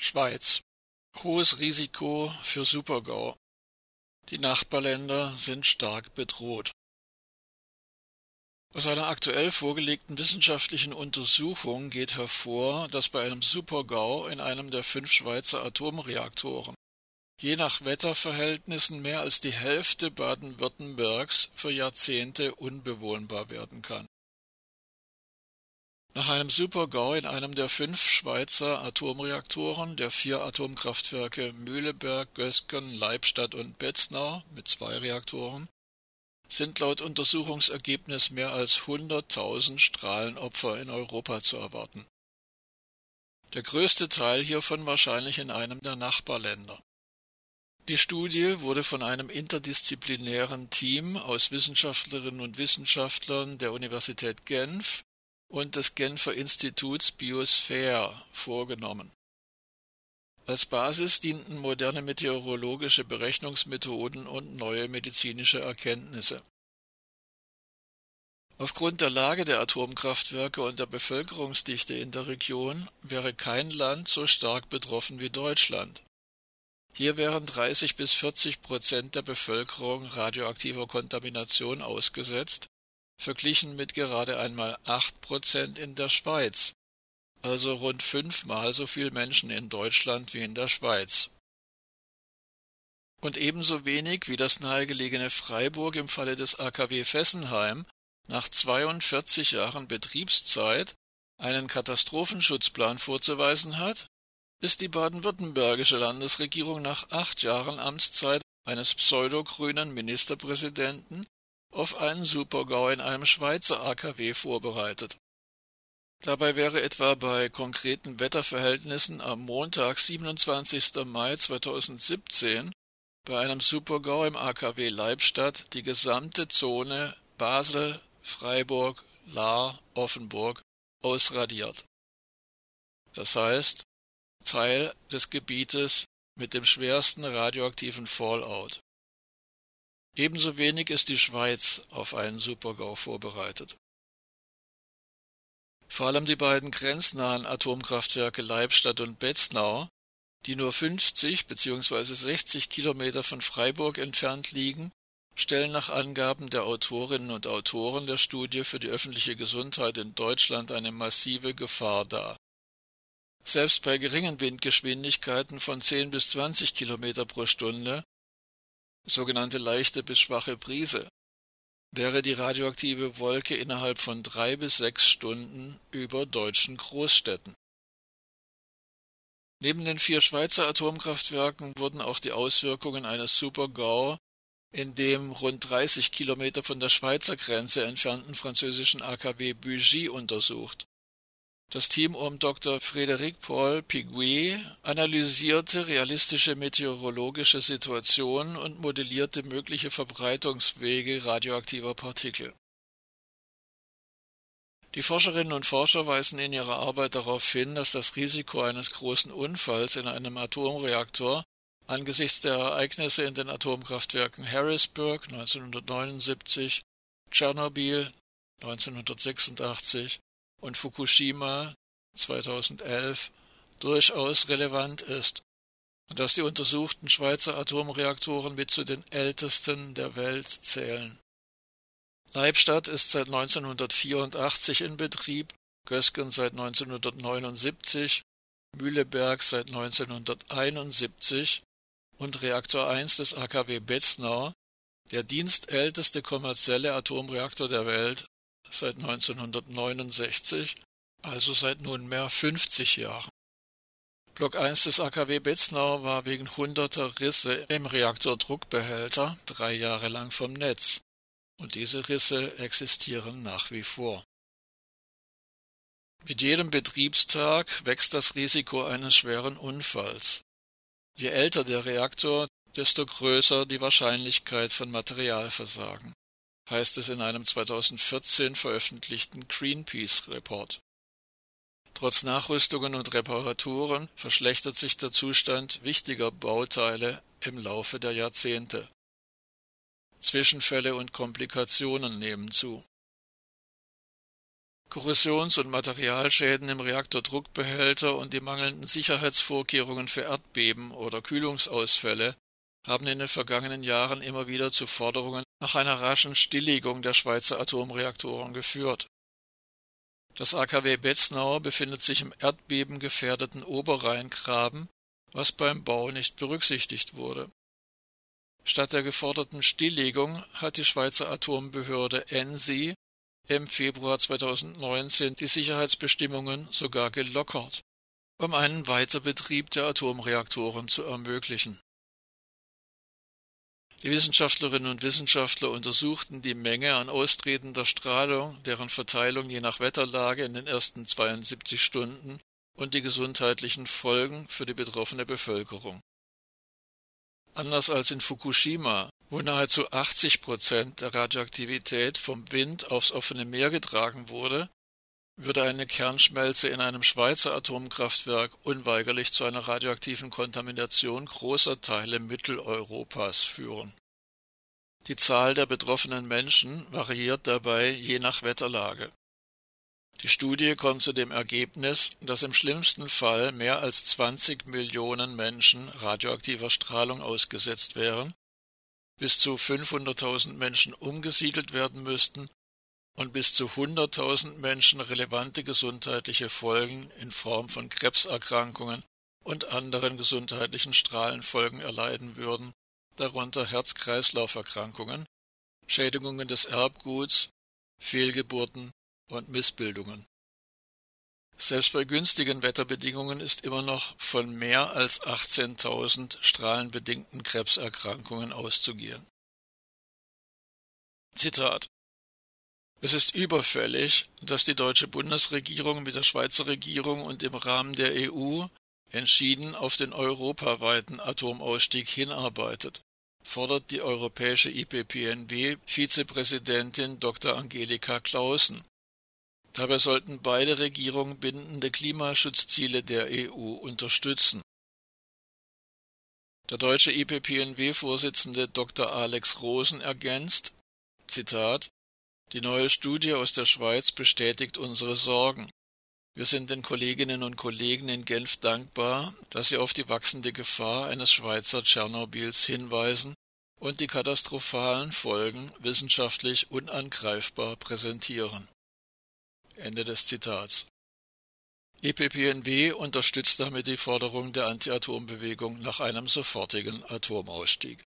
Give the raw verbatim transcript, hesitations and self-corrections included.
Schweiz. Hohes Risiko für Supergau. Die Nachbarländer sind stark bedroht. Aus einer aktuell vorgelegten wissenschaftlichen Untersuchung geht hervor, dass bei einem Supergau in einem der fünf Schweizer Atomreaktoren je nach Wetterverhältnissen mehr als die Hälfte Baden-Württembergs für Jahrzehnte unbewohnbar werden kann. Nach einem Supergau in einem der fünf Schweizer Atomreaktoren der vier Atomkraftwerke Mühleberg, Gösgen, Leibstadt und Betznau mit zwei Reaktoren sind laut Untersuchungsergebnis mehr als hunderttausend Strahlenopfer in Europa zu erwarten. Der größte Teil hiervon wahrscheinlich in einem der Nachbarländer. Die Studie wurde von einem interdisziplinären Team aus Wissenschaftlerinnen und Wissenschaftlern der Universität Genf und des Genfer Instituts Biosphäre vorgenommen. Als Basis dienten moderne meteorologische Berechnungsmethoden und neue medizinische Erkenntnisse. Aufgrund der Lage der Atomkraftwerke und der Bevölkerungsdichte in der Region wäre kein Land so stark betroffen wie Deutschland. Hier wären dreißig bis vierzig Prozent der Bevölkerung radioaktiver Kontamination ausgesetzt, verglichen mit gerade einmal acht Prozent in der Schweiz, also rund fünfmal so viel Menschen in Deutschland wie in der Schweiz. Und ebenso wenig wie das nahegelegene Freiburg im Falle des A K W Fessenheim nach zweiundvierzig Jahren Betriebszeit einen Katastrophenschutzplan vorzuweisen hat, ist die baden-württembergische Landesregierung nach acht Jahren Amtszeit eines pseudogrünen Ministerpräsidenten auf einen Supergau in einem Schweizer A K W vorbereitet. Dabei wäre etwa bei konkreten Wetterverhältnissen am Montag, siebenundzwanzigsten Mai zweitausendsiebzehn, bei einem Supergau im A K W Leibstadt die gesamte Zone Basel, Freiburg, Lahr, Offenburg ausradiert. Das heißt, Teil des Gebietes mit dem schwersten radioaktiven Fallout. Ebenso wenig ist die Schweiz auf einen Supergau vorbereitet. Vor allem die beiden grenznahen Atomkraftwerke Leibstadt und Betznau, die nur fünfzig bzw. sechzig Kilometer von Freiburg entfernt liegen, stellen nach Angaben der Autorinnen und Autoren der Studie für die öffentliche Gesundheit in Deutschland eine massive Gefahr dar. Selbst bei geringen Windgeschwindigkeiten von zehn bis zwanzig Kilometer pro Stunde, sogenannte leichte bis schwache Brise, wäre die radioaktive Wolke innerhalb von drei bis sechs Stunden über deutschen Großstädten. Neben den vier Schweizer Atomkraftwerken wurden auch die Auswirkungen eines Supergau in dem rund dreißig Kilometer von der Schweizer Grenze entfernten französischen A K W Bugey untersucht. Das Team um Doktor Frédéric-Paul Piguet analysierte realistische meteorologische Situationen und modellierte mögliche Verbreitungswege radioaktiver Partikel. Die Forscherinnen und Forscher weisen in ihrer Arbeit darauf hin, dass das Risiko eines großen Unfalls in einem Atomreaktor angesichts der Ereignisse in den Atomkraftwerken Harrisburg neunzehnhundertneunundsiebzig, Tschernobyl neunzehnhundertsechsundachtzig und Fukushima zweitausendelf durchaus relevant ist und dass die untersuchten Schweizer Atomreaktoren mit zu den ältesten der Welt zählen. Leibstadt ist seit neunzehnhundertvierundachtzig in Betrieb, Gösgen seit neunzehnhundertneunundsiebzig, Mühleberg seit neunzehnhunderteinundsiebzig und Reaktor eins des A K W Betznau, der dienstälteste kommerzielle Atomreaktor der Welt, seit neunzehnhundertneunundsechzig, also seit nunmehr fünfzig Jahren. Block eins des A K W Betznau war wegen hunderter Risse im Reaktordruckbehälter drei Jahre lang vom Netz, und diese Risse existieren nach wie vor. Mit jedem Betriebstag wächst das Risiko eines schweren Unfalls. Je älter der Reaktor, desto größer die Wahrscheinlichkeit von Materialversagen, heißt es in einem zweitausendvierzehn veröffentlichten Greenpeace-Report. Trotz Nachrüstungen und Reparaturen verschlechtert sich der Zustand wichtiger Bauteile im Laufe der Jahrzehnte. Zwischenfälle und Komplikationen nehmen zu. Korrosions- und Materialschäden im Reaktordruckbehälter und die mangelnden Sicherheitsvorkehrungen für Erdbeben oder Kühlungsausfälle haben in den vergangenen Jahren immer wieder zu Forderungen nach einer raschen Stilllegung der Schweizer Atomreaktoren geführt. Das A K W Betznau befindet sich im erdbebengefährdeten Oberrheingraben, was beim Bau nicht berücksichtigt wurde. Statt der geforderten Stilllegung hat die Schweizer Atombehörde ENSI im Februar zweitausendneunzehn die Sicherheitsbestimmungen sogar gelockert, um einen Weiterbetrieb der Atomreaktoren zu ermöglichen. Die Wissenschaftlerinnen und Wissenschaftler untersuchten die Menge an austretender Strahlung, deren Verteilung je nach Wetterlage in den ersten zweiundsiebzig Stunden und die gesundheitlichen Folgen für die betroffene Bevölkerung. Anders als in Fukushima, wo nahezu achtzig Prozent der Radioaktivität vom Wind aufs offene Meer getragen wurde, würde eine Kernschmelze in einem Schweizer Atomkraftwerk unweigerlich zu einer radioaktiven Kontamination großer Teile Mitteleuropas führen. Die Zahl der betroffenen Menschen variiert dabei je nach Wetterlage. Die Studie kommt zu dem Ergebnis, dass im schlimmsten Fall mehr als zwanzig Millionen Menschen radioaktiver Strahlung ausgesetzt wären, bis zu fünfhunderttausend Menschen umgesiedelt werden müssten und bis zu hunderttausend Menschen relevante gesundheitliche Folgen in Form von Krebserkrankungen und anderen gesundheitlichen Strahlenfolgen erleiden würden, darunter Herz-Kreislauf-Erkrankungen, Schädigungen des Erbguts, Fehlgeburten und Missbildungen. Selbst bei günstigen Wetterbedingungen ist immer noch von mehr als achtzehntausend strahlenbedingten Krebserkrankungen auszugehen. Zitat: Es ist überfällig, dass die deutsche Bundesregierung mit der Schweizer Regierung und im Rahmen der E U entschieden auf den europaweiten Atomausstieg hinarbeitet, fordert die europäische I P P N W-Vizepräsidentin Doktor Angelika Clausen. Dabei sollten beide Regierungen bindende Klimaschutzziele der E U unterstützen. Der deutsche I P P N W-Vorsitzende Doktor Alex Rosen ergänzt, Zitat: Die neue Studie aus der Schweiz bestätigt unsere Sorgen. Wir sind den Kolleginnen und Kollegen in Genf dankbar, dass sie auf die wachsende Gefahr eines Schweizer Tschernobyls hinweisen und die katastrophalen Folgen wissenschaftlich unangreifbar präsentieren. Ende des Zitats. I P P N W unterstützt damit die Forderung der Anti-Atom-Bewegung nach einem sofortigen Atomausstieg.